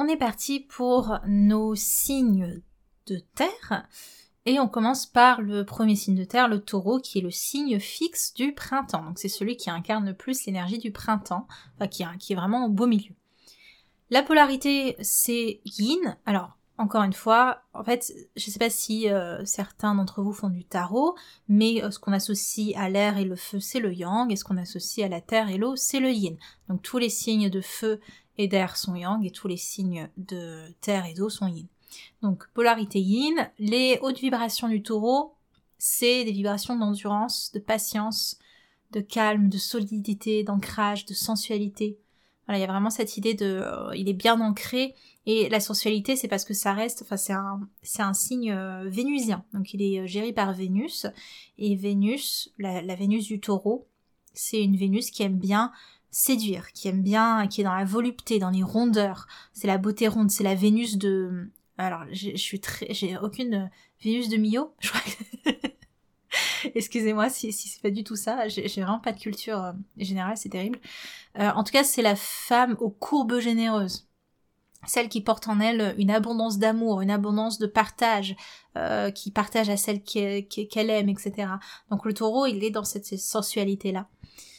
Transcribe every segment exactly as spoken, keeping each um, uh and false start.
on est parti pour nos signes de terre. Et on commence par le premier signe de terre, le taureau, qui est le signe fixe du printemps. Donc c'est celui qui incarne le plus l'énergie du printemps, enfin qui, qui est vraiment au beau milieu. La polarité, c'est yin. Alors, encore une fois, en fait, je ne sais pas si euh, certains d'entre vous font du tarot, mais euh, ce qu'on associe à l'air et le feu, c'est le yang, et ce qu'on associe à la terre et l'eau, c'est le yin. Donc tous les signes de feu et d'air sont yang, et tous les signes de terre et d'eau sont yin. Donc polarité yin, les hautes vibrations du taureau, c'est des vibrations d'endurance, de patience, de calme, de solidité, d'ancrage, de sensualité. Voilà, il y a vraiment cette idée de, euh, il est bien ancré, et la sensualité, c'est parce que ça reste, enfin c'est un, c'est un signe euh, vénusien, donc il est euh, géré par Vénus, et Vénus, la, la Vénus du taureau, c'est une Vénus qui aime bien séduire, qui aime bien, qui est dans la volupté, dans les rondeurs, c'est la beauté ronde, c'est la Vénus de, alors je, je suis très, j'ai aucune euh, Vénus de Milo, je crois que... Excusez-moi si, si c'est pas du tout ça, j'ai, j'ai vraiment pas de culture euh, générale, c'est terrible. Euh, en tout cas, c'est la femme aux courbes généreuses. Celle qui porte en elle une abondance d'amour, une abondance de partage, euh, qui partage à celle qui, qui, qu'elle aime, et cetera. Donc le taureau, il est dans cette, cette sensualité-là.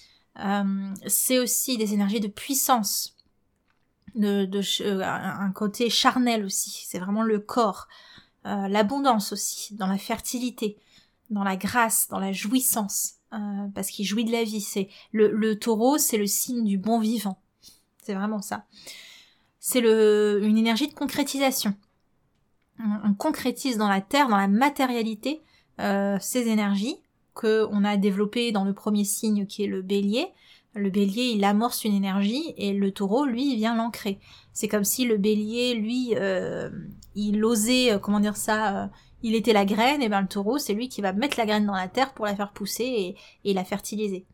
Euh, c'est aussi des énergies de puissance, de, de euh, un côté charnel aussi. C'est vraiment le corps, euh, l'abondance aussi, dans la fertilité, dans la grâce, dans la jouissance, euh, parce qu'il jouit de la vie. C'est le, le taureau, c'est le signe du bon vivant. C'est vraiment ça. C'est le, une énergie de concrétisation. On, on concrétise dans la terre, dans la matérialité, euh, ces énergies que on a développées dans le premier signe qui est le bélier. Le bélier, il amorce une énergie et le taureau, lui, il vient l'ancrer. C'est comme si le bélier, lui, euh, il osait, euh, comment dire ça, euh, il était la graine, et ben le taureau, c'est lui qui va mettre la graine dans la terre pour la faire pousser et, et la fertiliser.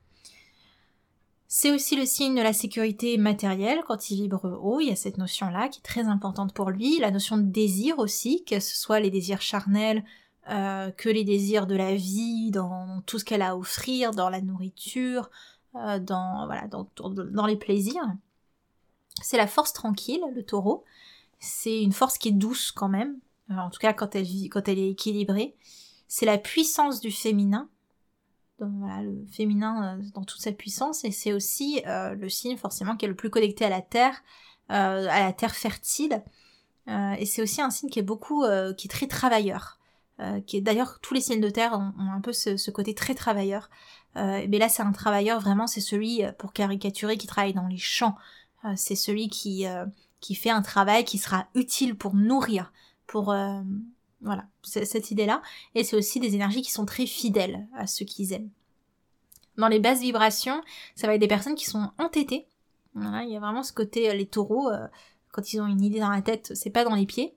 C'est aussi le signe de la sécurité matérielle quand il vibre haut, il y a cette notion-là qui est très importante pour lui, la notion de désir aussi, que ce soit les désirs charnels, euh, que les désirs de la vie, dans tout ce qu'elle a à offrir, dans la nourriture, euh, dans, voilà, dans, dans les plaisirs. C'est la force tranquille, le taureau. C'est une force qui est douce quand même, en tout cas quand elle, vit, quand elle est équilibrée. C'est la puissance du féminin, donc, voilà, le féminin euh, dans toute sa puissance, et c'est aussi euh, le signe forcément qui est le plus connecté à la terre, euh, à la terre fertile, euh, et c'est aussi un signe qui est beaucoup, euh, qui est très travailleur, euh, qui est d'ailleurs tous les signes de terre ont, ont un peu ce, ce côté très travailleur, euh, mais là c'est un travailleur vraiment, c'est celui, pour caricaturer, qui travaille dans les champs, euh, c'est celui qui, euh, qui fait un travail qui sera utile pour nourrir, pour... Euh, Voilà, c'est cette idée-là. Et c'est aussi des énergies qui sont très fidèles à ceux qu'ils aiment. Dans les basses vibrations, ça va être des personnes qui sont entêtées. Voilà, il y a vraiment ce côté, euh, les taureaux, euh, quand ils ont une idée dans la tête, c'est pas dans les pieds.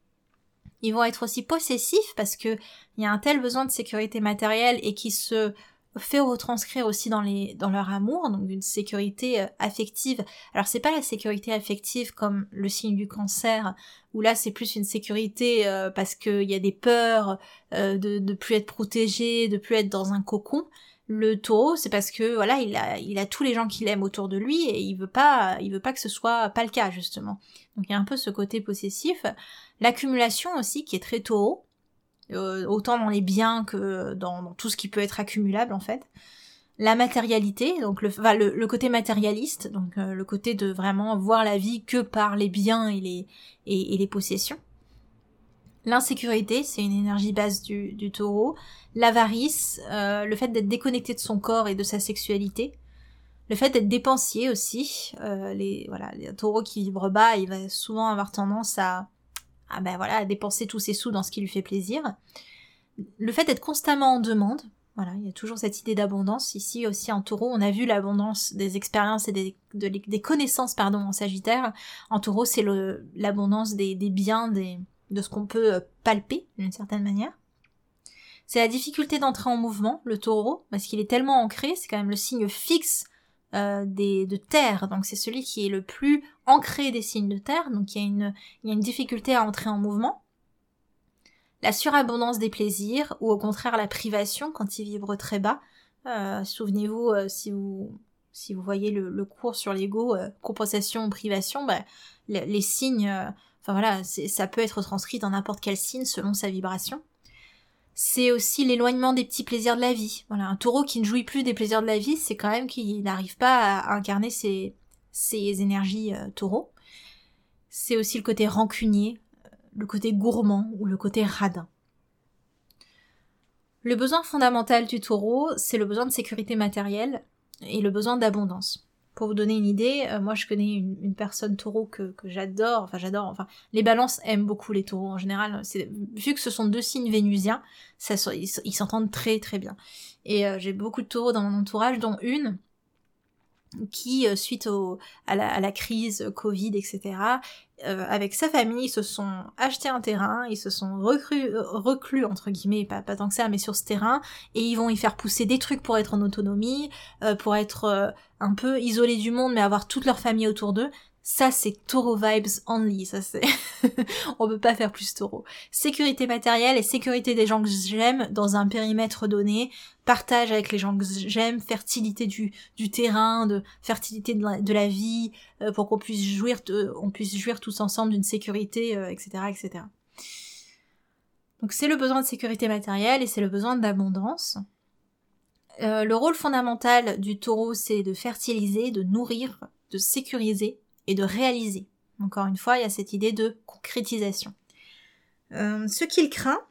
Ils vont être aussi possessifs parce que il y a un tel besoin de sécurité matérielle et qui se fait retranscrire aussi dans les dans leur amour, donc d'une sécurité euh, affective. Alors c'est pas la sécurité affective comme le signe du cancer, où là c'est plus une sécurité euh, parce qu'il y a des peurs euh, de de plus être protégé, de plus être dans un cocon. Le taureau, c'est parce que voilà, il a il a tous les gens qu'il aime autour de lui et il veut pas il veut pas que ce soit pas le cas justement. Donc il y a un peu ce côté possessif, l'accumulation aussi qui est très taureau. Euh, autant dans les biens que dans, dans tout ce qui peut être accumulable en fait. La matérialité, donc le, enfin, le, le côté matérialiste, donc euh, le côté de vraiment voir la vie que par les biens et les, et, et les possessions. L'insécurité, c'est une énergie basse du, du taureau. L'avarice, euh, le fait d'être déconnecté de son corps et de sa sexualité. Le fait d'être dépensier aussi. Euh, les, voilà, les taureaux qui vibrent bas, il va souvent avoir tendance à Ah ben voilà, à dépenser tous ses sous dans ce qui lui fait plaisir. Le fait d'être constamment en demande, voilà, il y a toujours cette idée d'abondance. Ici aussi en taureau, on a vu l'abondance des expériences et des, de, des connaissances pardon, en sagittaire. En taureau, c'est le, l'abondance des, des biens, des, de ce qu'on peut palper d'une certaine manière. C'est la difficulté d'entrer en mouvement, le taureau, parce qu'il est tellement ancré, c'est quand même le signe fixe Euh, des, de terre, donc c'est celui qui est le plus ancré des signes de terre, donc il y a une, il y a une difficulté à entrer en mouvement. La surabondance des plaisirs, ou au contraire la privation quand il vibre très bas. Euh, souvenez-vous, euh, si vous Si vous voyez le, le cours sur l'ego, euh, compensation ou privation, bah, les, les signes, euh, enfin voilà, c'est, ça peut être transcrit dans n'importe quel signe selon sa vibration. C'est aussi l'éloignement des petits plaisirs de la vie. Voilà, un taureau qui ne jouit plus des plaisirs de la vie, c'est quand même qu'il n'arrive pas à incarner ses, ses énergies euh, taureaux. C'est aussi le côté rancunier, le côté gourmand ou le côté radin. Le besoin fondamental du taureau, c'est le besoin de sécurité matérielle et le besoin d'abondance. Pour vous donner une idée, euh, moi je connais une, une personne taureau que, que j'adore, enfin j'adore, enfin les balances aiment beaucoup les taureaux en général, c'est, vu que ce sont deux signes vénusiens, ça, ils, ils s'entendent très très bien. Et euh, j'ai beaucoup de taureaux dans mon entourage, dont une qui, euh, suite au, à, la, à la crise Covid, et cetera, euh, avec sa famille, ils se sont achetés un terrain, ils se sont reclus, euh, reclus entre guillemets, pas, pas tant que ça, mais sur ce terrain, et ils vont y faire pousser des trucs pour être en autonomie, euh, pour être euh, un peu isolés du monde, mais avoir toute leur famille autour d'eux. Ça, c'est taureau vibes only, ça c'est... On peut pas faire plus taureau. Sécurité matérielle et sécurité des gens que j'aime dans un périmètre donné, partage avec les gens que j'aime, fertilité du, du terrain, de fertilité de la, de la vie, euh, pour qu'on puisse jouir, de, on puisse jouir tous ensemble d'une sécurité, euh, et cetera, et cetera. Donc c'est le besoin de sécurité matérielle et c'est le besoin d'abondance. Euh, le rôle fondamental du taureau, c'est de fertiliser, de nourrir, de sécuriser et de réaliser. Encore une fois, il y a cette idée de concrétisation. Euh, ce qu'il craint,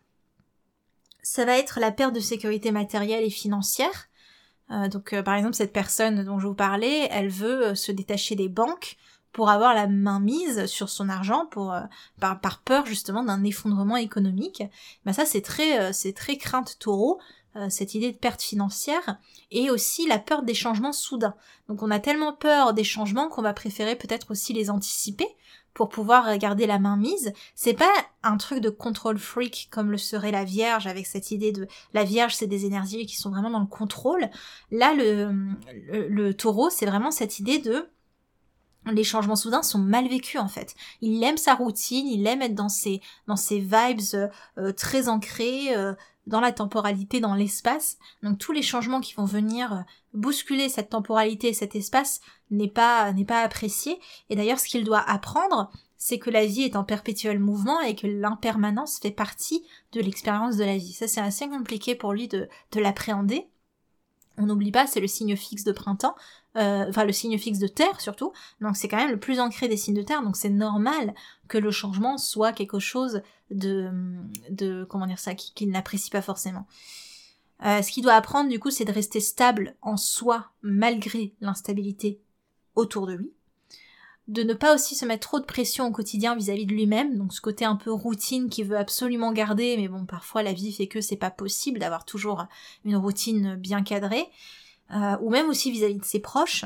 ça va être la perte de sécurité matérielle et financière. Euh, donc, euh, par exemple, cette personne dont je vous parlais, elle veut euh, se détacher des banques pour avoir la main mise sur son argent, pour euh, par, par peur justement d'un effondrement économique. Ben ça, c'est très, euh, c'est très crainte taureau. Euh, cette idée de perte financière, et aussi la peur des changements soudains. Donc on a tellement peur des changements qu'on va préférer peut-être aussi les anticiper pour pouvoir garder la main mise. C'est pas un truc de control freak comme le serait la Vierge, avec cette idée de... La Vierge, c'est des énergies qui sont vraiment dans le contrôle. Là, le, le, le taureau, c'est vraiment cette idée de... Les changements soudains sont mal vécus en fait. Il aime sa routine, il aime être dans ses, dans ses vibes euh, très ancrées, euh, dans la temporalité, dans l'espace. Donc tous les changements qui vont venir bousculer cette temporalité et cet espace n'est pas, n'est pas apprécié. Et d'ailleurs, ce qu'il doit apprendre, c'est que la vie est en perpétuel mouvement et que l'impermanence fait partie de l'expérience de la vie. Ça, c'est assez compliqué pour lui de, de l'appréhender. On n'oublie pas, c'est le signe fixe de printemps, euh, enfin le signe fixe de terre surtout, donc c'est quand même le plus ancré des signes de terre, donc c'est normal que le changement soit quelque chose de, de comment dire ça, qu'il n'apprécie pas forcément. Euh, ce qu'il doit apprendre du coup, c'est de rester stable en soi malgré l'instabilité autour de lui, de ne pas aussi se mettre trop de pression au quotidien vis-à-vis de lui-même, donc ce côté un peu routine qu'il veut absolument garder, mais bon, parfois la vie fait que c'est pas possible d'avoir toujours une routine bien cadrée, euh, ou même aussi vis-à-vis de ses proches,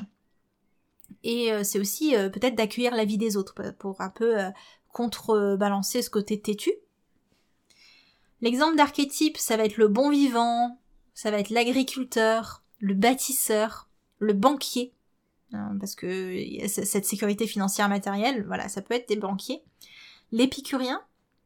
et euh, c'est aussi euh, peut-être d'accueillir la vie des autres, pour un peu euh, contrebalancer ce côté têtu. L'exemple d'archétype, ça va être le bon vivant, ça va être l'agriculteur, le bâtisseur, le banquier, parce que cette sécurité financière matérielle, voilà, ça peut être des banquiers, l'épicurien,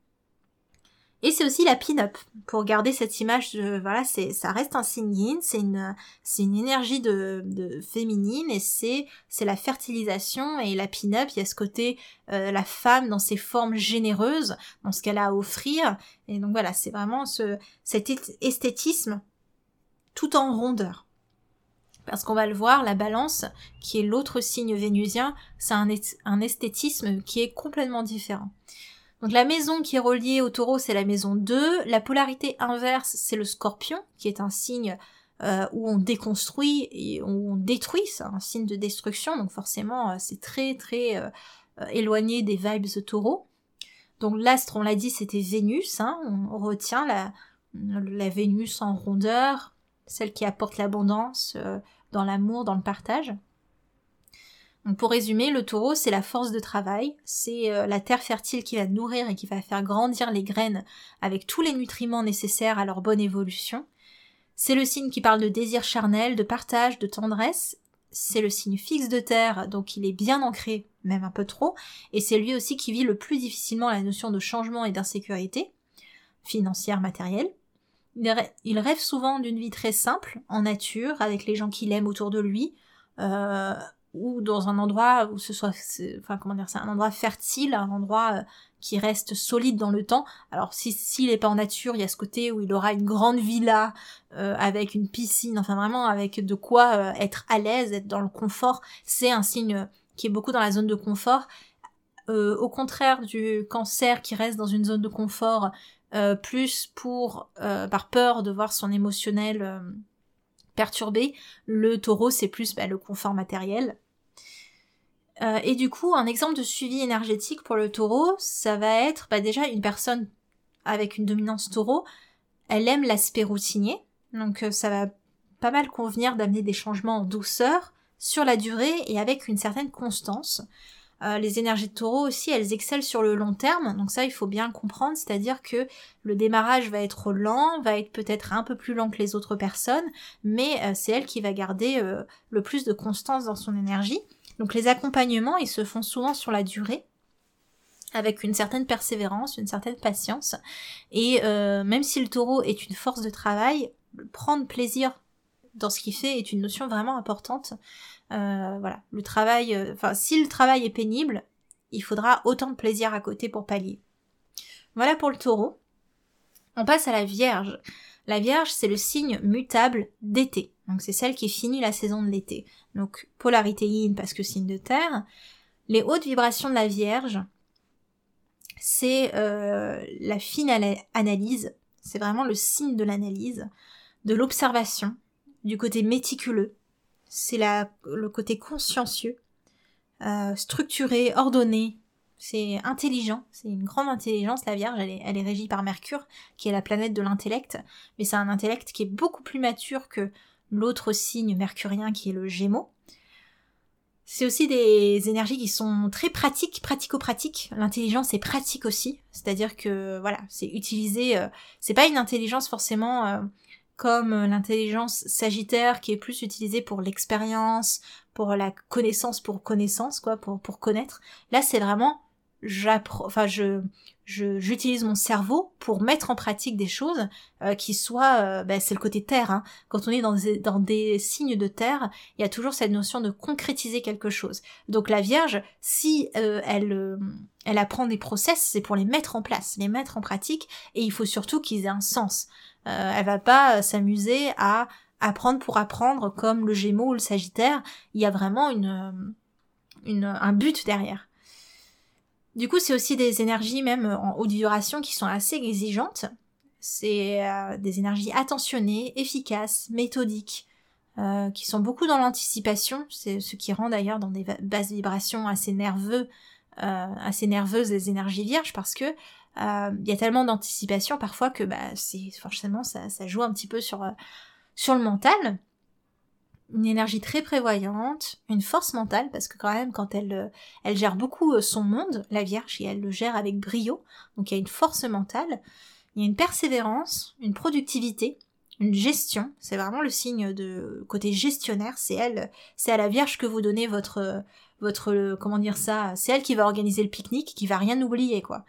et c'est aussi la pin-up, pour garder cette image de, voilà, c'est, ça reste un signe yin, c'est une, c'est une énergie de, de féminine, et c'est, c'est la fertilisation, et la pin-up, il y a ce côté, euh, la femme dans ses formes généreuses, dans ce qu'elle a à offrir, et donc voilà, c'est vraiment ce, cet esthétisme, tout en rondeur. Parce qu'on va le voir, la balance, qui est l'autre signe vénusien, c'est un, un esthétisme qui est complètement différent. Donc la maison qui est reliée au taureau, c'est la maison deux. La polarité inverse, c'est le scorpion, qui est un signe euh, où on déconstruit et où on détruit, c'est un signe de destruction, donc forcément euh, c'est très très euh, éloigné des vibes de taureau. Donc l'astre, on l'a dit, c'était Vénus, hein, on retient la, la Vénus en rondeur, celle qui apporte l'abondance, euh, dans l'amour, dans le partage. Donc pour résumer, le taureau, c'est la force de travail, c'est euh, la terre fertile qui va nourrir et qui va faire grandir les graines avec tous les nutriments nécessaires à leur bonne évolution. C'est le signe qui parle de désir charnel, de partage, de tendresse. C'est le signe fixe de terre, donc il est bien ancré, même un peu trop, et c'est lui aussi qui vit le plus difficilement la notion de changement et d'insécurité financière, matérielle. Il rêve souvent d'une vie très simple, en nature, avec les gens qu'il aime autour de lui, euh, ou dans un endroit où ce soit, enfin comment dire, c'est un endroit fertile, un endroit euh, qui reste solide dans le temps. Alors si s'il est pas en nature, il y a ce côté où il aura une grande villa euh, avec une piscine, enfin vraiment avec de quoi euh, être à l'aise, être dans le confort. C'est un signe qui est beaucoup dans la zone de confort. Euh, au contraire du Cancer qui reste dans une zone de confort, euh, plus pour euh, par peur de voir son émotionnel euh, perturbé, le Taureau c'est plus bah, le confort matériel. Euh, et du coup, un exemple de suivi énergétique pour le Taureau, ça va être bah, déjà une personne avec une dominance Taureau, elle aime l'aspect routinier, donc euh, ça va pas mal convenir d'amener des changements en douceur, sur la durée et avec une certaine constance. Euh, les énergies de Taureau aussi, elles excellent sur le long terme, donc ça il faut bien comprendre, c'est-à-dire que le démarrage va être lent, va être peut-être un peu plus lent que les autres personnes, mais euh, c'est elle qui va garder euh, le plus de constance dans son énergie. Donc les accompagnements, ils se font souvent sur la durée, avec une certaine persévérance, une certaine patience, et euh, même si le Taureau est une force de travail, prendre plaisir dans ce qu'il fait est une notion vraiment importante. Euh, voilà, le travail, enfin, euh, si le travail est pénible, il faudra autant de plaisir à côté pour pallier. Voilà pour le Taureau. On passe à la Vierge. La Vierge, c'est le signe mutable d'été. Donc c'est celle qui finit la saison de l'été. Donc polarité yin parce que signe de terre. Les hautes vibrations de la Vierge, c'est euh, la fine analyse. C'est vraiment le signe de l'analyse, de l'observation, du côté méticuleux. C'est la, le côté consciencieux, euh, structuré, ordonné, c'est intelligent, c'est une grande intelligence, la Vierge, elle est, elle est régie par Mercure, qui est la planète de l'intellect, mais c'est un intellect qui est beaucoup plus mature que l'autre signe mercurien qui est le Gémeaux. C'est aussi des énergies qui sont très pratiques, pratico-pratiques. L'intelligence est pratique aussi, c'est-à-dire que voilà, c'est utilisé, euh, c'est pas une intelligence forcément euh, comme l'intelligence sagittaire qui est plus utilisée pour l'expérience, pour la connaissance pour connaissance, quoi, pour, pour connaître. Là, c'est vraiment, j'apprends, enfin, je, je, j'utilise mon cerveau pour mettre en pratique des choses euh, qui soient, euh, ben, c'est le côté terre, hein. Quand on est dans des, dans des signes de terre, il y a toujours cette notion de concrétiser quelque chose. Donc la Vierge, si euh, elle, euh, elle apprend des process, c'est pour les mettre en place, les mettre en pratique, et il faut surtout qu'ils aient un sens. Euh, elle va pas s'amuser à apprendre pour apprendre comme le Gémeaux ou le Sagittaire. Il y a vraiment une, une, un but derrière. Du coup, c'est aussi des énergies même en haute vibration qui sont assez exigeantes. C'est euh, des énergies attentionnées, efficaces, méthodiques, euh, qui sont beaucoup dans l'anticipation. C'est ce qui rend d'ailleurs dans des basses vibrations assez nerveux, euh, assez nerveuses les énergies vierges, parce que il euh, y a tellement d'anticipation parfois que bah c'est forcément ça, ça joue un petit peu sur euh, sur le mental. Une énergie très prévoyante, une force mentale parce que quand même quand elle euh, elle gère beaucoup euh, son monde, la Vierge, et elle le gère avec brio, donc il y a une force mentale, il y a une persévérance, une productivité, une gestion. C'est vraiment le signe de côté gestionnaire. C'est elle, c'est à la Vierge que vous donnez votre votre comment dire ça, c'est elle qui va organiser le pique-nique, qui va rien oublier quoi.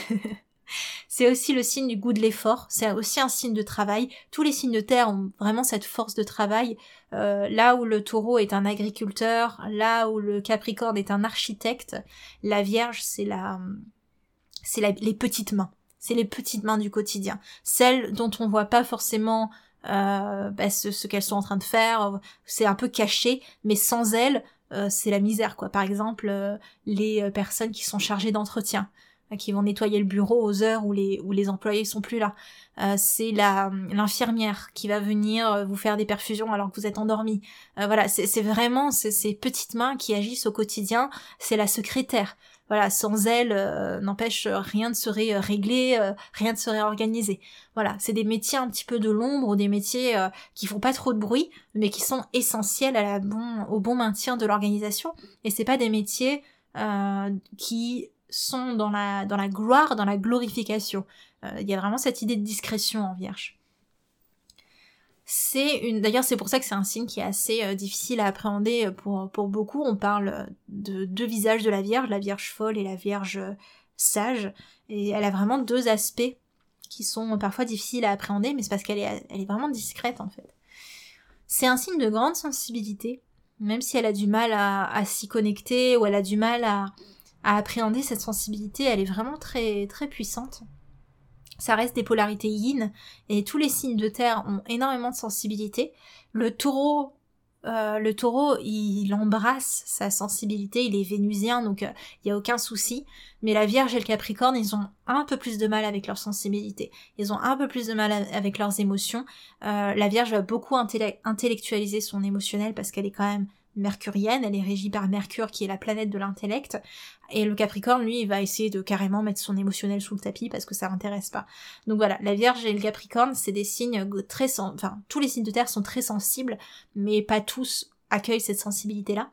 C'est aussi le signe du goût de l'effort, c'est aussi un signe de travail. Tous les signes de terre ont vraiment cette force de travail. Euh, là où le Taureau est un agriculteur, là où le Capricorne est un architecte, la Vierge c'est la, c'est la, les petites mains. C'est les petites mains du quotidien, celles dont on voit pas forcément euh, bah, ce, ce qu'elles sont en train de faire. C'est un peu caché, mais sans elles, euh, c'est la misère quoi. Par exemple, euh, les personnes qui sont chargées d'entretien, qui vont nettoyer le bureau aux heures où les où les employés sont plus là. Euh, c'est la l'infirmière qui va venir vous faire des perfusions alors que vous êtes endormi. Euh, voilà, c'est c'est vraiment c'est ces petites mains qui agissent au quotidien. C'est la secrétaire. Voilà, sans elle, euh, n'empêche, rien ne serait réglé, euh, rien ne serait organisé. Voilà, c'est des métiers un petit peu de l'ombre ou des métiers euh, qui font pas trop de bruit, mais qui sont essentiels à la bon au bon maintien de l'organisation. Et c'est pas des métiers euh, qui sont dans la dans la gloire, dans la glorification. Il euh, y a vraiment cette idée de discrétion en Vierge. C'est une, d'ailleurs c'est pour ça que c'est un signe qui est assez euh, difficile à appréhender pour pour beaucoup. On parle de deux visages de la Vierge, la Vierge folle et la Vierge sage, et elle a vraiment deux aspects qui sont parfois difficiles à appréhender, mais c'est parce qu'elle est elle est vraiment discrète en fait. C'est un signe de grande sensibilité, Même si elle a du mal à, à s'y connecter, ou elle a du mal à, à appréhender cette sensibilité, elle est vraiment très, très puissante. Ça reste des polarités yin, et tous les signes de terre ont énormément de sensibilité. Le taureau, euh, le taureau, il, il embrasse sa sensibilité, il est vénusien, donc il euh, n'y a aucun souci. Mais la Vierge et le Capricorne, ils ont un peu plus de mal avec leur sensibilité. Ils ont un peu plus de mal avec leurs émotions. Euh, la Vierge va beaucoup intellect- intellectualiser son émotionnel parce qu'elle est quand même mercurienne, elle est régie par Mercure qui est la planète de l'intellect, et le Capricorne, lui, il va essayer de carrément mettre son émotionnel sous le tapis parce que ça l'intéresse pas. Donc voilà, la Vierge et le Capricorne, c'est des signes très sen- enfin, tous les signes de terre sont très sensibles, mais pas tous accueillent cette sensibilité-là.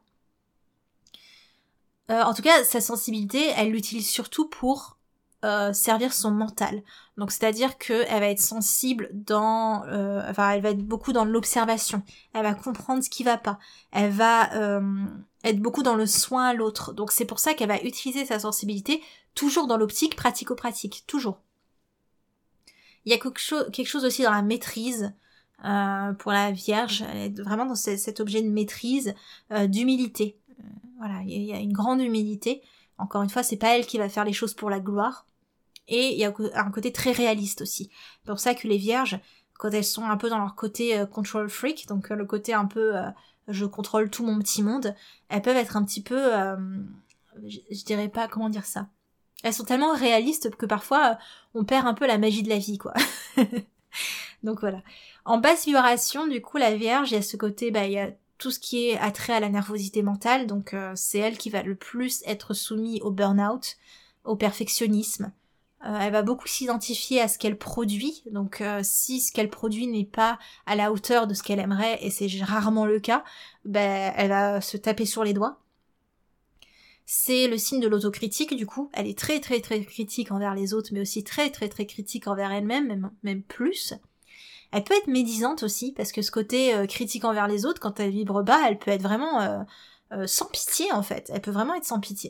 Euh, en tout cas, sa sensibilité, elle l'utilise surtout pour euh, servir son mental. Donc c'est-à-dire qu'elle va être sensible dans... Euh, enfin, elle va être beaucoup dans l'observation. Elle va comprendre ce qui va pas. Elle va euh, être beaucoup dans le soin à l'autre. Donc c'est pour ça qu'elle va utiliser sa sensibilité toujours dans l'optique pratico-pratique. Toujours. Il y a quelque chose, quelque chose aussi dans la maîtrise. Euh, pour la Vierge, elle est vraiment dans ce, cet objet de maîtrise, euh, d'humilité. Euh, voilà, il y a une grande humilité. Encore une fois, c'est pas elle qui va faire les choses pour la gloire. Et il y a un côté très réaliste aussi. C'est pour ça que les Vierges, quand elles sont un peu dans leur côté euh, control freak, donc euh, le côté un peu euh, je contrôle tout mon petit monde, elles peuvent être un petit peu, euh, je, je dirais pas comment dire ça. Elles sont tellement réalistes que parfois euh, on perd un peu la magie de la vie, quoi. Donc voilà. En basse vibration, du coup, la Vierge, il y a ce côté, bah, il y a tout ce qui est attrait à la nervosité mentale, donc euh, c'est elle qui va le plus être soumise au burn-out, au perfectionnisme. Euh, elle va beaucoup s'identifier à ce qu'elle produit, donc euh, si ce qu'elle produit n'est pas à la hauteur de ce qu'elle aimerait, et c'est rarement le cas, ben elle va se taper sur les doigts. C'est le signe de l'autocritique, du coup, elle est très très très critique envers les autres, mais aussi très très très critique envers elle-même, même, même plus. Elle peut être médisante aussi, parce que ce côté euh, critique envers les autres, quand elle vibre bas, elle peut être vraiment euh, euh, sans pitié en fait, elle peut vraiment être sans pitié.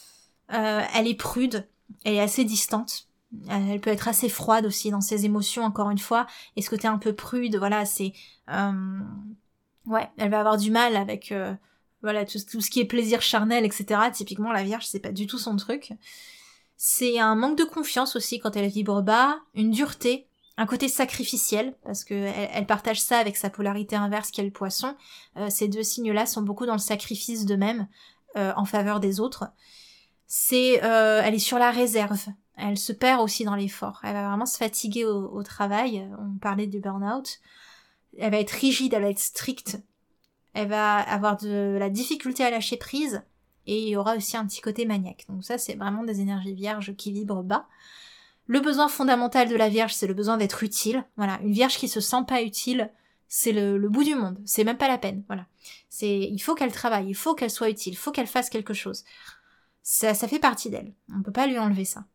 Euh, elle est prude, elle est assez distante, elle peut être assez froide aussi dans ses émotions, encore une fois, et ce côté un peu prude, voilà, c'est... Euh... Ouais, elle va avoir du mal avec... Euh... Voilà, tout, tout ce qui est plaisir charnel, et cetera. Typiquement, la Vierge, c'est pas du tout son truc. C'est un manque de confiance aussi quand elle vibre bas, une dureté, un côté sacrificiel, parce que elle, elle partage ça avec sa polarité inverse qui est le Poisson. Euh, ces deux signes-là sont beaucoup dans le sacrifice d'eux-mêmes, euh, en faveur des autres. C'est, euh, elle est sur la réserve. Elle se perd aussi dans l'effort. Elle va vraiment se fatiguer au, au travail. On parlait du burn-out. Elle va être rigide, elle va être stricte. Elle va avoir de la difficulté à lâcher prise. Et il y aura aussi un petit côté maniaque. Donc ça, c'est vraiment des énergies vierges qui vibrent bas. Le besoin fondamental de la Vierge, c'est le besoin d'être utile. Voilà, une Vierge qui se sent pas utile, c'est le, le bout du monde. C'est même pas la peine. Voilà, c'est, il faut qu'elle travaille, il faut qu'elle soit utile, il faut qu'elle fasse quelque chose. Ça, ça fait partie d'elle. On peut pas lui enlever ça.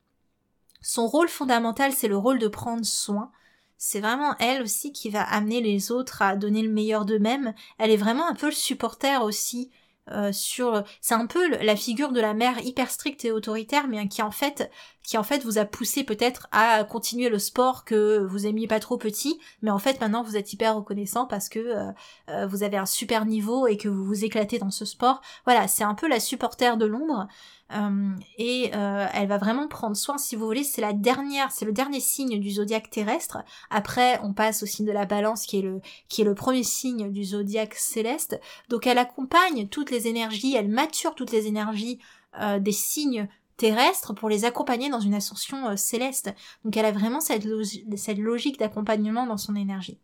Son rôle fondamental, c'est le rôle de prendre soin. C'est vraiment elle aussi qui va amener les autres à donner le meilleur d'eux-mêmes. Elle est vraiment un peu le supporter aussi. Euh, sur, c'est un peu la figure de la mère hyper stricte et autoritaire, mais qui en fait, qui en fait vous a poussé peut-être à continuer le sport que vous aimiez pas trop petit, mais en fait maintenant vous êtes hyper reconnaissant parce que euh, euh, vous avez un super niveau et que vous vous éclatez dans ce sport. Voilà, c'est un peu la supporter de l'ombre. Euh, et euh, elle va vraiment prendre soin, si vous voulez, c'est la dernière, c'est le dernier signe du zodiaque terrestre. Après, on passe au signe de la Balance, qui est le, qui est le premier signe du zodiaque céleste. Donc, elle accompagne toutes les énergies, elle mature toutes les énergies euh, des signes terrestres pour les accompagner dans une ascension euh, céleste. Donc, elle a vraiment cette, logi- cette logique d'accompagnement dans son énergie.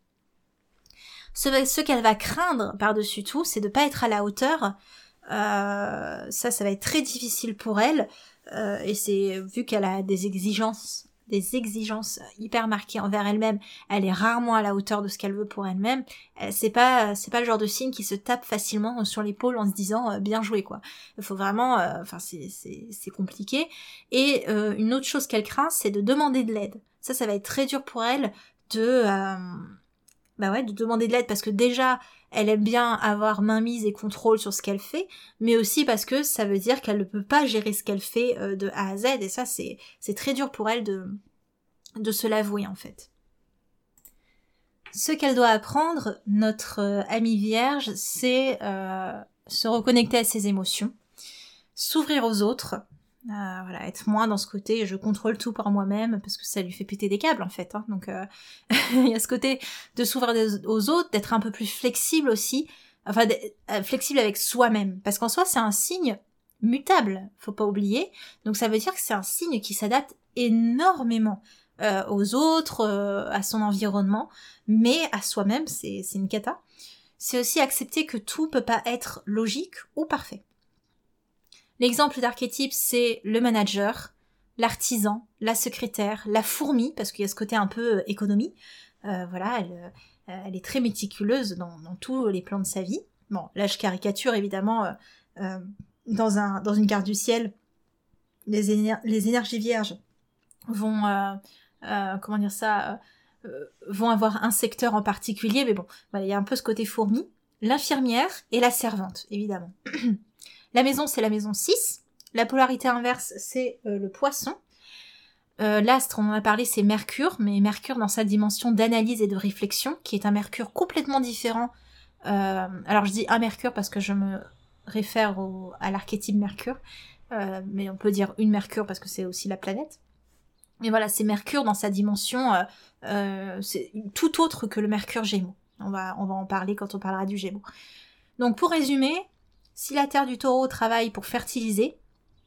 Ce, ce qu'elle va craindre par-dessus tout, c'est de pas être à la hauteur. Euh, ça, ça va être très difficile pour elle, euh, et c'est vu qu'elle a des exigences, des exigences hyper marquées envers elle-même, elle est rarement à la hauteur de ce qu'elle veut pour elle-même. Elle, c'est pas, c'est pas le genre de signe qui se tape facilement sur l'épaule en se disant euh, bien joué quoi. Il faut vraiment, enfin euh, c'est, c'est, c'est compliqué. Et euh, une autre chose qu'elle craint, c'est de demander de l'aide. Ça, ça va être très dur pour elle de euh, bah ouais, de demander de l'aide parce que déjà, elle aime bien avoir mainmise et contrôle sur ce qu'elle fait, mais aussi parce que ça veut dire qu'elle ne peut pas gérer ce qu'elle fait euh, de A à Z, et ça, c'est, c'est très dur pour elle de, de se l'avouer, en fait. Ce qu'elle doit apprendre, notre euh, amie vierge, c'est euh, se reconnecter à ses émotions, s'ouvrir aux autres, euh, voilà, être moins dans ce côté je contrôle tout par moi-même, parce que ça lui fait péter des câbles en fait. Hein, donc euh, il y a ce côté de s'ouvrir aux autres, d'être un peu plus flexible aussi, enfin euh, flexible avec soi-même, parce qu'en soi c'est un signe mutable, faut pas oublier. Donc ça veut dire que c'est un signe qui s'adapte énormément euh, aux autres, euh, à son environnement, mais à soi-même, c'est, c'est une cata. C'est aussi accepter que tout peut pas être logique ou parfait. L'exemple d'archétype, c'est le manager, l'artisan, la secrétaire, la fourmi, parce qu'il y a ce côté un peu économie. Euh, voilà, elle, euh, elle est très méticuleuse dans, dans tous les plans de sa vie. Bon, là je caricature évidemment, euh, euh, dans, un, dans une carte du ciel, les, éner- les énergies vierges vont... Euh, Euh, comment dire ça, euh, vont avoir un secteur en particulier, mais bon, voilà, il y a un peu ce côté fourmi. L'infirmière et la servante, évidemment. La maison, c'est la maison six. La polarité inverse, c'est euh, le poisson. Euh, l'astre, on en a parlé, c'est Mercure, mais Mercure dans sa dimension d'analyse et de réflexion, qui est un Mercure complètement différent. Euh, alors je dis un Mercure parce que je me réfère au, à l'archétype Mercure, euh, mais on peut dire une Mercure parce que c'est aussi la planète. Mais voilà, c'est Mercure dans sa dimension, euh, euh, c'est tout autre que le Mercure Gémeaux. On va, on va en parler quand on parlera du Gémeaux. Donc pour résumer, si la Terre du Taureau travaille pour fertiliser,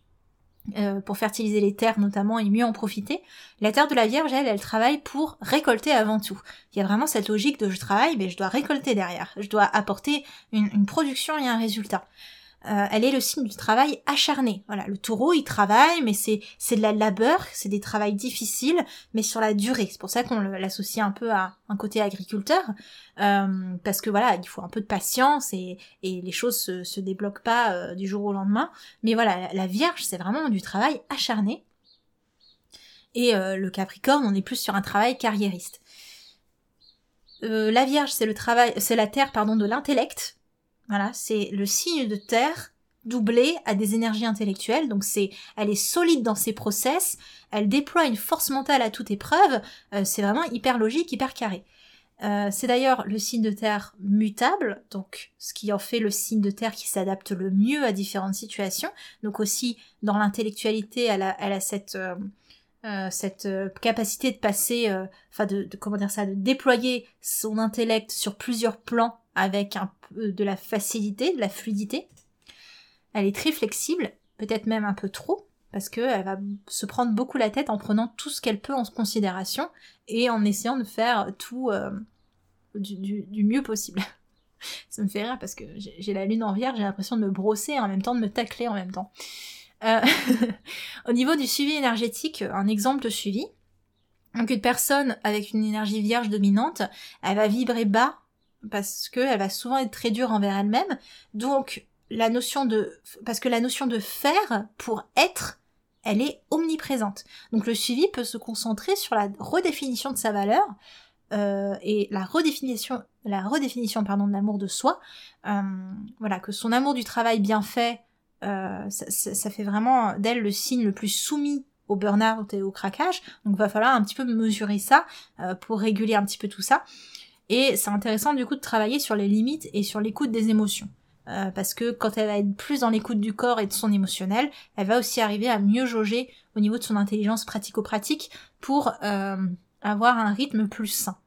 euh, pour fertiliser les terres notamment et mieux en profiter, la Terre de la Vierge, elle, elle travaille pour récolter avant tout. Il y a vraiment cette logique de je travaille, mais je dois récolter derrière. Je dois apporter une, une production et un résultat. Euh, elle est le signe du travail acharné. Voilà, le taureau, il travaille, mais c'est c'est de la labeur, c'est des travails difficiles, mais sur la durée. C'est pour ça qu'on l'associe un peu à un côté agriculteur, euh, parce que voilà, il faut un peu de patience et, et les choses se, se débloquent pas euh, du jour au lendemain. Mais voilà, la, la Vierge, c'est vraiment du travail acharné. Et euh, le Capricorne, on est plus sur un travail carriériste. Euh, la Vierge, c'est le travail, c'est la terre, pardon, de l'intellect. Voilà, c'est le signe de terre doublé à des énergies intellectuelles, donc c'est, elle est solide dans ses process, elle déploie une force mentale à toute épreuve, euh, c'est vraiment hyper logique, hyper carré. Euh, c'est d'ailleurs le signe de terre mutable, donc ce qui en fait le signe de terre qui s'adapte le mieux à différentes situations, donc aussi dans l'intellectualité, elle a, elle a cette... Euh, Euh, cette euh, capacité de passer, enfin euh, de, de comment dire ça, de déployer son intellect sur plusieurs plans avec un peu de la facilité, de la fluidité. Elle est très flexible, peut-être même un peu trop, parce que elle va se prendre beaucoup la tête en prenant tout ce qu'elle peut en considération et en essayant de faire tout euh, du, du, du mieux possible. Ça me fait rire parce que j'ai, j'ai la lune en Vierge, j'ai l'impression de me brosser et en même temps de me tacler en même temps. Euh, au niveau du suivi énergétique, un exemple de suivi. Donc une personne avec une énergie vierge dominante, elle va vibrer bas parce que elle va souvent être très dure envers elle-même. Donc la notion de, parce que la notion de faire pour être, elle est omniprésente. Donc le suivi peut se concentrer sur la redéfinition de sa valeur euh, et la redéfinition, la redéfinition pardon de l'amour de soi. Euh, voilà, que son amour du travail bien fait. Euh, ça, ça, ça fait vraiment d'elle le signe le plus soumis au burn-out et au craquage, donc il va falloir un petit peu mesurer ça euh, pour réguler un petit peu tout ça. Et c'est intéressant du coup de travailler sur les limites et sur l'écoute des émotions, euh, parce que quand elle va être plus dans l'écoute du corps et de son émotionnel, elle va aussi arriver à mieux jauger au niveau de son intelligence pratico-pratique pour euh, avoir un rythme plus sain.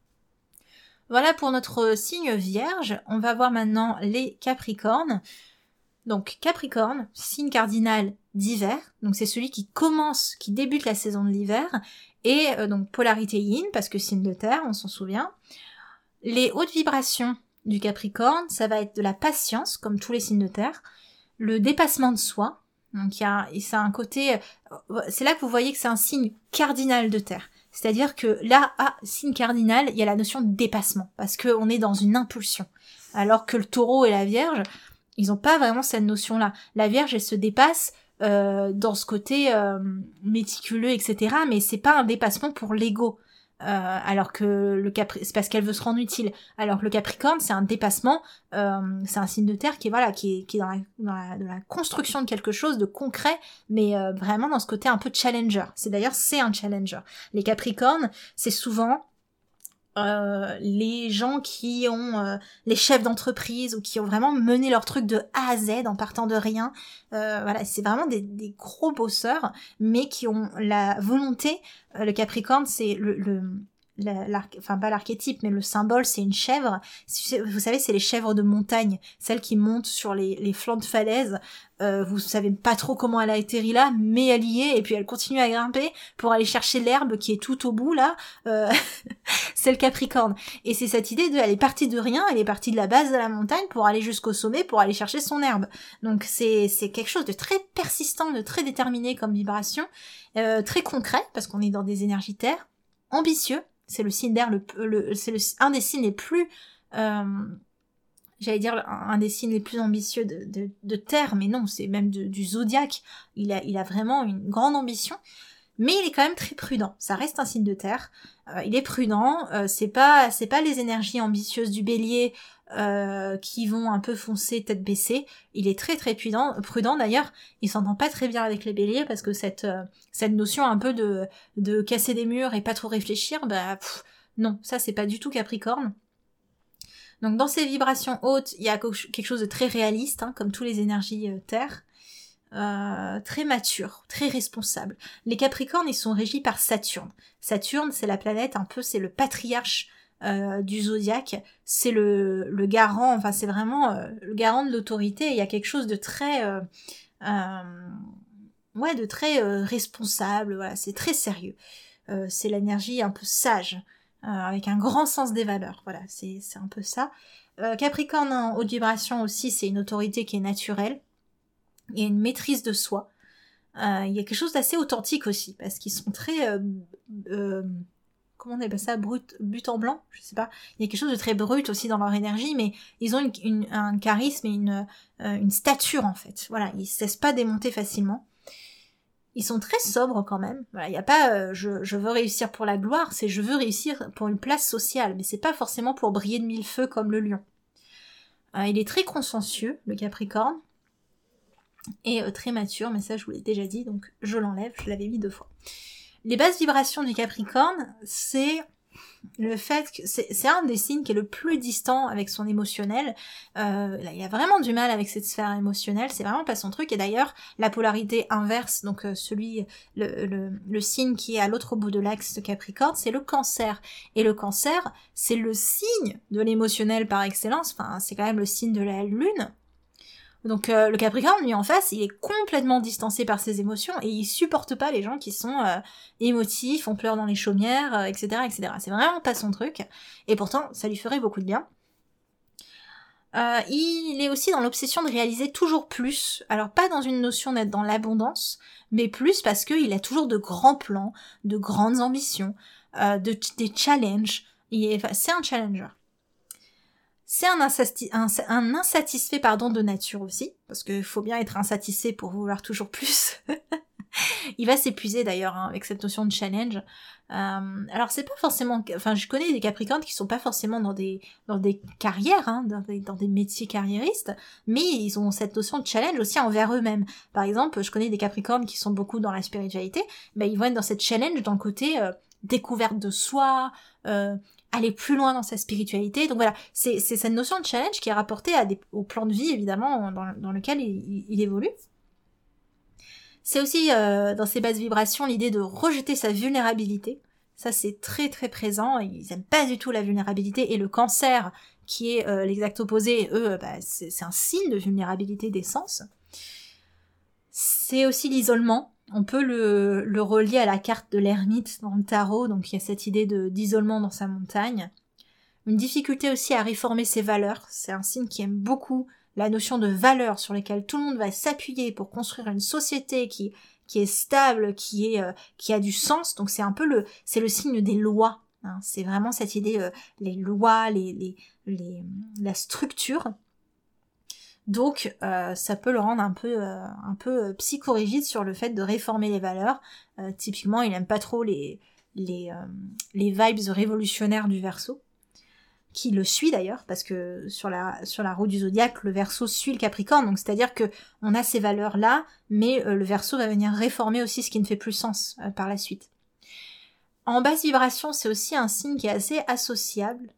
Voilà pour notre signe vierge. On va voir maintenant les capricornes. Donc Capricorne, signe cardinal d'hiver, donc c'est celui qui commence, qui débute la saison de l'hiver, et euh, donc polarité yin, parce que signe de terre, on s'en souvient. Les hautes vibrations du Capricorne, ça va être de la patience, comme tous les signes de terre, le dépassement de soi, donc il y a, ça a un côté, c'est là que vous voyez que c'est un signe cardinal de terre. C'est-à-dire que là, à signe cardinal, il y a la notion de dépassement, parce qu'on est dans une impulsion. Alors que le taureau et la vierge, ils ont pas vraiment cette notion-là. La Vierge, elle se dépasse euh, dans ce côté euh, méticuleux, et cetera. Mais c'est pas un dépassement pour l'ego. Euh, alors que le Capri... c'est parce qu'elle veut se rendre utile. Alors que le Capricorne, c'est un dépassement, euh, c'est un signe de terre qui est voilà, qui est, qui est dans, la, dans, la, dans la construction de quelque chose de concret, mais euh, vraiment dans ce côté un peu challenger. C'est d'ailleurs c'est un challenger. Les Capricornes, c'est souvent euh, les gens qui ont euh, les chefs d'entreprise ou qui ont vraiment mené leur truc de A à Z en partant de rien. Euh, voilà, c'est vraiment des, des gros bosseurs, mais qui ont la volonté. Euh, le Capricorne, c'est le, le la, l'arc, enfin pas l'archétype, mais le symbole, c'est une chèvre. Vous savez, c'est les chèvres de montagne, celles qui montent sur les, les flancs de falaise. Euh, vous savez pas trop comment elle a atterri là, mais elle y est, et puis elle continue à grimper pour aller chercher l'herbe qui est tout au bout là. Euh, c'est le Capricorne. Et c'est cette idée de, elle est partie de rien, elle est partie de la base de la montagne pour aller jusqu'au sommet, pour aller chercher son herbe. Donc c'est c'est quelque chose de très persistant, de très déterminé comme vibration, euh, très concret parce qu'on est dans des énergies terre, ambitieux. C'est le signe d'air, le, le, c'est le, un des signes les plus, euh, j'allais dire un des signes les plus ambitieux de, de, de terre, mais non, c'est même de, du zodiaque. Il a, il a vraiment une grande ambition, mais il est quand même très prudent. Ça reste un signe de terre. Euh, il est prudent. Euh, c'est pas, c'est pas les énergies ambitieuses du Bélier euh, qui vont un peu foncer tête baissée. Il est très très prudent. Prudent d'ailleurs. Il s'entend pas très bien avec les Béliers parce que cette euh, cette notion un peu de de casser des murs et pas trop réfléchir, bah pff, non, ça c'est pas du tout Capricorne. Donc dans ces vibrations hautes, il y a quelque chose de très réaliste, hein, comme tous les énergies euh, terre. Euh, très mature, très responsable. Les Capricornes, ils sont régis par Saturne. Saturne, c'est la planète un peu, c'est le patriarche euh, du zodiaque, c'est le, le garant, enfin c'est vraiment euh, le garant de l'autorité. Il y a quelque chose de très, euh, euh, ouais, de très euh, responsable. Voilà, c'est très sérieux. Euh, c'est l'énergie un peu sage, euh, avec un grand sens des valeurs. Voilà, c'est c'est un peu ça. Euh, Capricorne en haute vibration aussi, c'est une autorité qui est naturelle. Il y a une maîtrise de soi. Euh, il y a quelque chose d'assez authentique aussi, parce qu'ils sont très... Euh, euh, comment on appelle ça, brut, but en blanc, je sais pas. Il y a quelque chose de très brut aussi dans leur énergie, mais ils ont une, une, un charisme et une, euh, une stature en fait. Voilà, ils se laissent pas démonter facilement. Ils sont très sobres quand même. Voilà, il y a pas euh, je, je veux réussir pour la gloire, c'est je veux réussir pour une place sociale, mais c'est pas forcément pour briller de mille feux comme le lion. Euh, il est très consciencieux, le Capricorne. Et euh, très mature, mais ça je vous l'ai déjà dit, donc je l'enlève, je l'avais mis deux fois. Les basses vibrations du Capricorne, c'est le fait que c'est, c'est un des signes qui est le plus distant avec son émotionnel. Euh, là, il a vraiment du mal avec cette sphère émotionnelle, c'est vraiment pas son truc. Et d'ailleurs, la polarité inverse, donc euh, celui, le, le, le signe qui est à l'autre bout de l'axe de Capricorne, c'est le Cancer. Et le Cancer, c'est le signe de l'émotionnel par excellence. Enfin, c'est quand même le signe de la Lune. Donc euh, le Capricorne, lui en face, il est complètement distancé par ses émotions et il supporte pas les gens qui sont euh, émotifs, on pleure dans les chaumières, euh, et cetera, et cetera. C'est vraiment pas son truc. Et pourtant, ça lui ferait beaucoup de bien. Euh, il est aussi dans l'obsession de réaliser toujours plus. Alors pas dans une notion d'être dans l'abondance, mais plus parce qu'il a toujours de grands plans, de grandes ambitions, euh, de, des challenges. Il est, enfin, c'est un challenger. C'est un, insati- un, un insatisfait pardon, de nature aussi, parce qu'il faut bien être insatisfait pour vouloir toujours plus. Il va s'épuiser d'ailleurs hein, avec cette notion de challenge. Euh, alors c'est pas forcément, enfin je connais des Capricornes qui sont pas forcément dans des dans des carrières, hein, dans, des, dans des métiers carriéristes, mais ils ont cette notion de challenge aussi envers eux-mêmes. Par exemple, je connais des Capricornes qui sont beaucoup dans la spiritualité, ben ils vont être dans cette challenge dans le côté euh, découverte de soi. Euh, aller plus loin dans sa spiritualité. Donc voilà, c'est, c'est cette notion de challenge qui est rapportée à des, au plan de vie, évidemment, dans, dans lequel il, il, il évolue. C'est aussi, euh, dans ces basses vibrations, l'idée de rejeter sa vulnérabilité. Ça, c'est très très présent. Ils aiment pas du tout la vulnérabilité. Et le Cancer, qui est euh, l'exact opposé, eux, bah, c'est, c'est un signe de vulnérabilité d'essence. C'est aussi l'isolement. On peut le, le relier à la carte de l'ermite dans le tarot, donc il y a cette idée de, d'isolement dans sa montagne. Une difficulté aussi à réformer ses valeurs, c'est un signe qui aime beaucoup la notion de valeurs sur lesquelles tout le monde va s'appuyer pour construire une société qui, qui est stable, qui, est, euh, qui a du sens, donc c'est un peu le, c'est le signe des lois, hein. C'est vraiment cette idée, euh, les lois, les, les, les, la structure. Donc, euh, ça peut le rendre un peu, euh, un peu psychorigide sur le fait de réformer les valeurs. Euh, typiquement, il aime pas trop les, les, euh, les vibes révolutionnaires du Verseau, qui le suit d'ailleurs, parce que sur la, sur la roue du zodiaque, le Verseau suit le Capricorne, donc c'est-à-dire que on a ces valeurs-là, mais euh, le Verseau va venir réformer aussi ce qui ne fait plus sens euh, par la suite. En basse vibration, c'est aussi un signe qui est assez associable.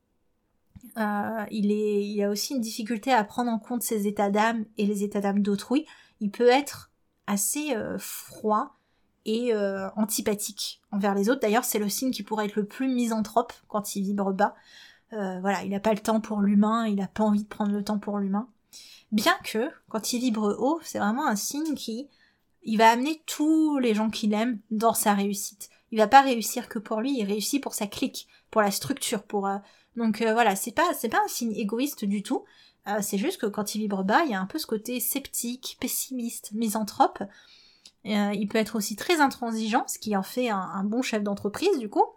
Euh, il, est, il a aussi une difficulté à prendre en compte ses états d'âme et les états d'âme d'autrui. Il peut être assez euh, froid et euh, antipathique envers les autres. D'ailleurs, c'est le signe qui pourrait être le plus misanthrope quand il vibre bas. Euh, voilà, il n'a pas le temps pour l'humain, il n'a pas envie de prendre le temps pour l'humain. Bien que, quand il vibre haut, c'est vraiment un signe qui il va amener tous les gens qu'il aime dans sa réussite. Il va pas réussir que pour lui, il réussit pour sa clique, pour la structure, pour euh... donc euh, voilà, c'est pas c'est pas un signe égoïste du tout. Euh, c'est juste que quand il vibre bas, il y a un peu ce côté sceptique, pessimiste, misanthrope. Euh, il peut être aussi très intransigeant, ce qui en fait un, un bon chef d'entreprise du coup.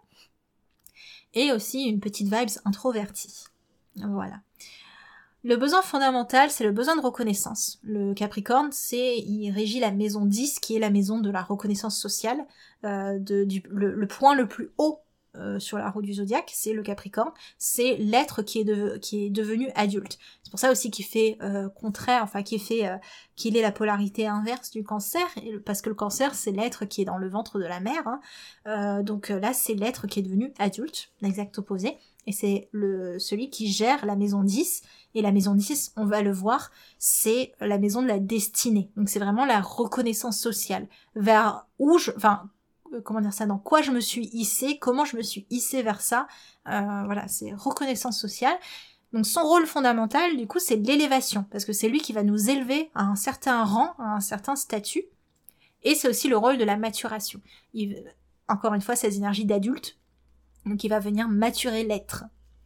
Et aussi une petite vibes introvertie. Voilà. Le besoin fondamental, c'est le besoin de reconnaissance. Le Capricorne, c'est, il régit la maison dix, qui est la maison de la reconnaissance sociale. Euh, de, du, le, le point le plus haut euh, sur la roue du zodiaque, c'est le Capricorne. C'est l'être qui est, de, qui est devenu adulte. C'est pour ça aussi qu'il fait euh, contraire, enfin qu'il fait, euh, qu'il est la polarité inverse du Cancer, parce que le Cancer, c'est l'être qui est dans le ventre de la mère. Hein. Euh, donc là, c'est l'être qui est devenu adulte, l'exact opposé. Et c'est le celui qui gère la maison dix. Et la maison dix, on va le voir, c'est la maison de la destinée. Donc c'est vraiment la reconnaissance sociale. Vers où je... Enfin, comment dire ça, dans quoi je me suis hissée, comment je me suis hissée vers ça. Euh, voilà, c'est reconnaissance sociale. Donc son rôle fondamental, du coup, c'est l'élévation. Parce que c'est lui qui va nous élever à un certain rang, à un certain statut. Et c'est aussi le rôle de la maturation. Il, encore une fois, ces énergies d'adulte. Donc il va venir maturer l'être.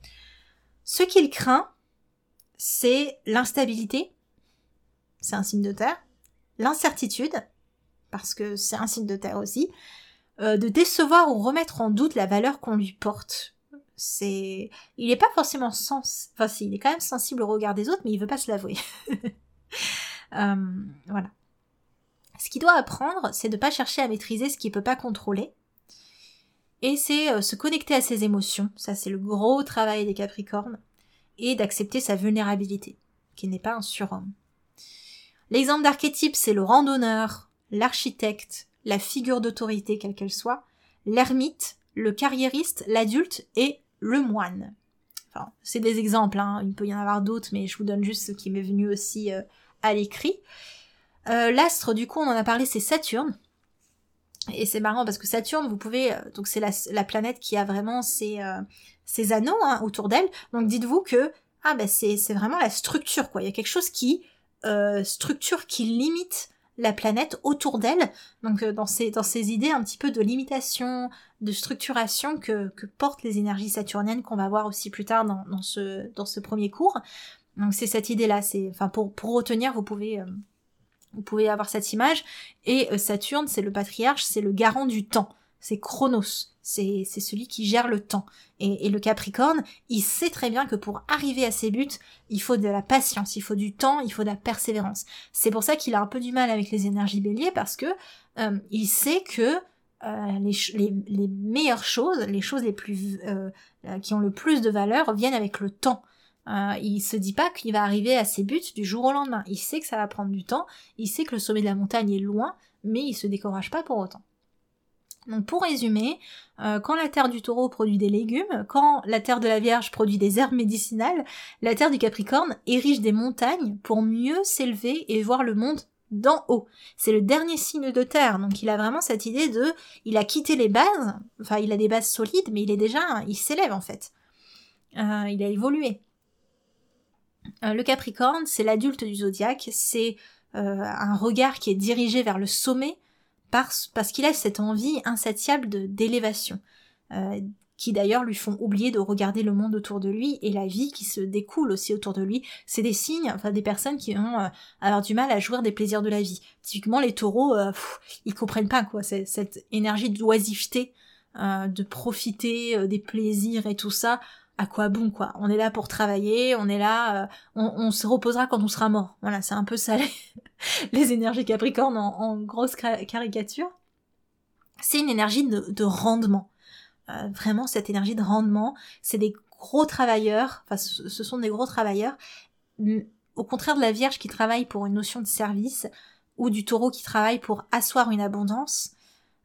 Ce qu'il craint, c'est l'instabilité, c'est un signe de terre, l'incertitude, parce que c'est un signe de terre aussi, euh, de décevoir ou remettre en doute la valeur qu'on lui porte. C'est, il est pas forcément sens, enfin si, il est quand même sensible au regard des autres, mais il veut pas se l'avouer. euh, voilà. Ce qu'il doit apprendre, c'est de pas chercher à maîtriser ce qu'il peut pas contrôler. Et c'est euh, se connecter à ses émotions, ça c'est le gros travail des Capricornes, et d'accepter sa vulnérabilité, qui n'est pas un surhomme. L'exemple d'archétype, c'est le randonneur, l'architecte, la figure d'autorité, quelle qu'elle soit, l'ermite, le carriériste, l'adulte et le moine. Enfin, c'est des exemples, hein. Il peut y en avoir d'autres, mais je vous donne juste ce qui m'est venu aussi euh, à l'écrit. Euh, l'astre, du coup, on en a parlé, c'est Saturne. Et c'est marrant parce que Saturne, vous pouvez, euh, donc c'est la, la planète qui a vraiment ses, euh, ses anneaux hein, autour d'elle. Donc dites-vous que ah ben c'est c'est vraiment la structure quoi. Il y a quelque chose qui euh, structure, qui limite la planète autour d'elle. Donc euh, dans ces dans ces idées un petit peu de limitation, de structuration que que portent les énergies saturniennes qu'on va voir aussi plus tard dans dans ce dans ce premier cours. Donc c'est cette idée là. C'est enfin pour pour retenir, vous pouvez euh, Vous pouvez avoir cette image, et Saturne, c'est le patriarche, c'est le garant du temps, c'est Chronos, c'est, c'est celui qui gère le temps. Et, et le Capricorne, il sait très bien que pour arriver à ses buts, il faut de la patience, il faut du temps, il faut de la persévérance. C'est pour ça qu'il a un peu du mal avec les énergies béliers, parce que euh, il sait que euh, les, les, les meilleures choses, les choses les plus euh, qui ont le plus de valeur, viennent avec le temps. Euh, il se dit pas qu'il va arriver à ses buts du jour au lendemain. Il sait que ça va prendre du temps, il sait que le sommet de la montagne est loin, mais il se décourage pas pour autant. Donc pour résumer, euh, quand la terre du taureau produit des légumes, quand la terre de la vierge produit des herbes médicinales, la terre du capricorne érige des montagnes pour mieux s'élever et voir le monde d'en haut. C'est le dernier signe de terre, donc il a vraiment cette idée de... Il a quitté les bases, enfin il a des bases solides, mais il est déjà... Il s'élève en fait. Euh, il a évolué. Euh, le Capricorne, c'est l'adulte du zodiaque, c'est euh, un regard qui est dirigé vers le sommet parce, parce qu'il a cette envie insatiable de, d'élévation, euh, qui d'ailleurs lui font oublier de regarder le monde autour de lui et la vie qui se découle aussi autour de lui. C'est des signes, enfin des personnes qui vont euh, avoir du mal à jouir des plaisirs de la vie. Typiquement les taureaux, euh, pff, ils comprennent pas quoi, c'est, cette énergie d'oisiveté, euh, de profiter euh, des plaisirs et tout ça. À quoi bon quoi? On est là pour travailler, on est là, euh, on, on se reposera quand on sera mort. Voilà, c'est un peu ça les, les énergies Capricorne en, en grosse caricature. C'est une énergie de, de rendement. Euh, vraiment, cette énergie de rendement, c'est des gros travailleurs. Enfin, ce, ce sont des gros travailleurs. Au contraire de la Vierge qui travaille pour une notion de service, ou du Taureau qui travaille pour asseoir une abondance.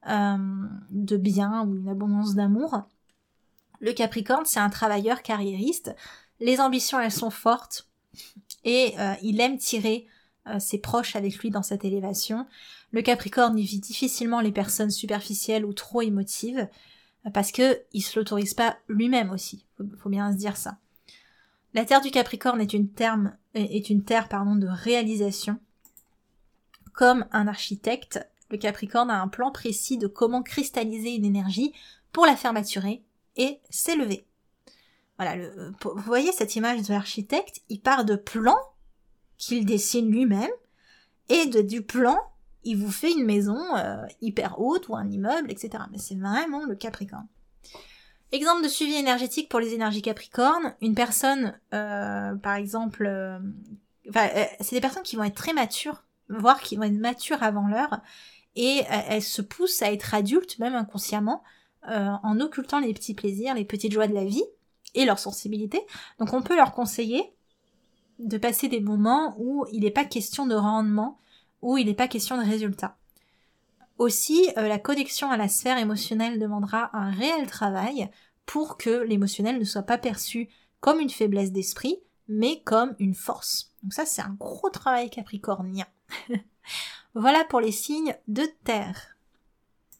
euh, de bien ou une abondance d'amour. Le Capricorne, c'est un travailleur carriériste. Les ambitions, elles sont fortes et euh, il aime tirer euh, ses proches avec lui dans cette élévation. Le Capricorne, il vit difficilement les personnes superficielles ou trop émotives euh, parce que il se l'autorise pas lui-même aussi. Faut, faut bien se dire ça. La terre du Capricorne est une, terme, est une terre pardon, de réalisation. Comme un architecte, le Capricorne a un plan précis de comment cristalliser une énergie pour la faire maturer et s'élever. Voilà, le, vous voyez cette image de l'architecte, il part de plans qu'il dessine lui-même, et de, du plan, il vous fait une maison euh, hyper haute ou un immeuble, et cetera. Mais c'est vraiment le Capricorne. Exemple de suivi énergétique pour les énergies Capricorne, une personne, euh, par exemple, euh, enfin, euh, c'est des personnes qui vont être très matures, voire qui vont être matures avant l'heure, et euh, elles se poussent à être adultes, même inconsciemment, euh, en occultant les petits plaisirs, les petites joies de la vie, et leur sensibilité. Donc on peut leur conseiller de passer des moments où il n'est pas question de rendement, où il n'est pas question de résultat. Aussi, euh, la connexion à la sphère émotionnelle demandera un réel travail pour que l'émotionnel ne soit pas perçu comme une faiblesse d'esprit, mais comme une force. Donc ça, c'est un gros travail capricornien. Voilà pour les signes de terre.